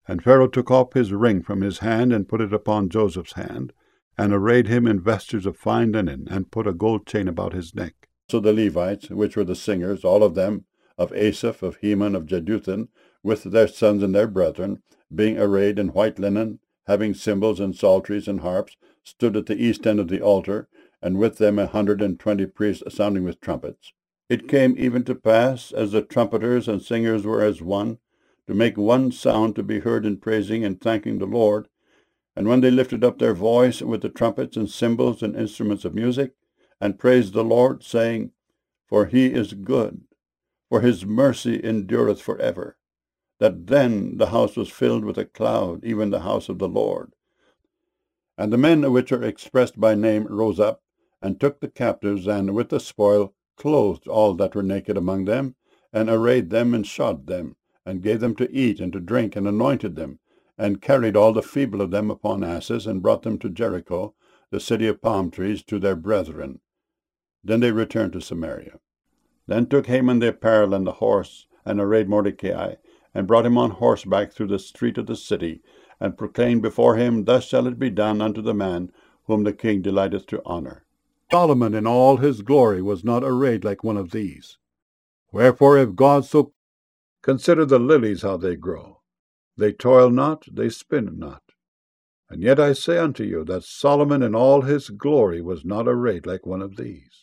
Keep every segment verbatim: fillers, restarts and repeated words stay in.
And Pharaoh took off his ring from his hand, and put it upon Joseph's hand, and arrayed him in vestures of fine linen, and put a gold chain about his neck. So the Levites, which were the singers, all of them, of Asaph, of Heman, of Jeduthun, with their sons and their brethren, being arrayed in white linen, having cymbals and psalteries and harps, stood at the east end of the altar, and with them a hundred and twenty priests sounding with trumpets. It came even to pass, as the trumpeters and singers were as one, to make one sound to be heard in praising and thanking the Lord. And when they lifted up their voice with the trumpets and cymbals and instruments of music, and praised the Lord, saying, For he is good, for his mercy endureth for ever, that then the house was filled with a cloud, even the house of the Lord. And the men which are expressed by name rose up, and took the captives, and with the spoil clothed all that were naked among them, and arrayed them, and shod them, and gave them to eat and to drink, and anointed them, and carried all the feeble of them upon asses, and brought them to Jericho, the city of palm trees, to their brethren. Then they returned to Samaria. Then took Haman the apparel and the horse, and arrayed Mordecai, and brought him on horseback through the street of the city, and proclaimed before him, Thus shall it be done unto the man whom the king delighteth to honor. Solomon in all his glory was not arrayed like one of these. Wherefore, if God so consider the lilies how they grow, they toil not, they spin not. And yet I say unto you, that Solomon in all his glory was not arrayed like one of these.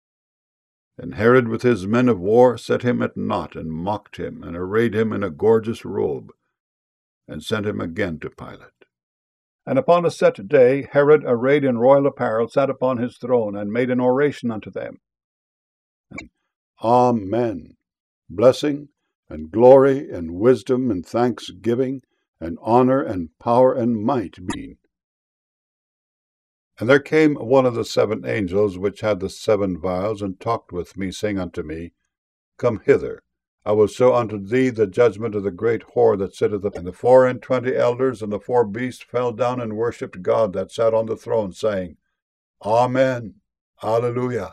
And Herod with his men of war set him at naught, and mocked him, and arrayed him in a gorgeous robe, and sent him again to Pilate. And upon a set day Herod, arrayed in royal apparel, sat upon his throne, and made an oration unto them. And, Amen. Blessing, and glory, and wisdom, and thanksgiving, and honor, and power, and might be. And there came one of the seven angels which had the seven vials, and talked with me, saying unto me, Come hither, I will show unto thee the judgment of the great whore that sitteth upon. And the four and twenty elders and the four beasts fell down and worshipped God that sat on the throne, saying, Amen, Alleluia.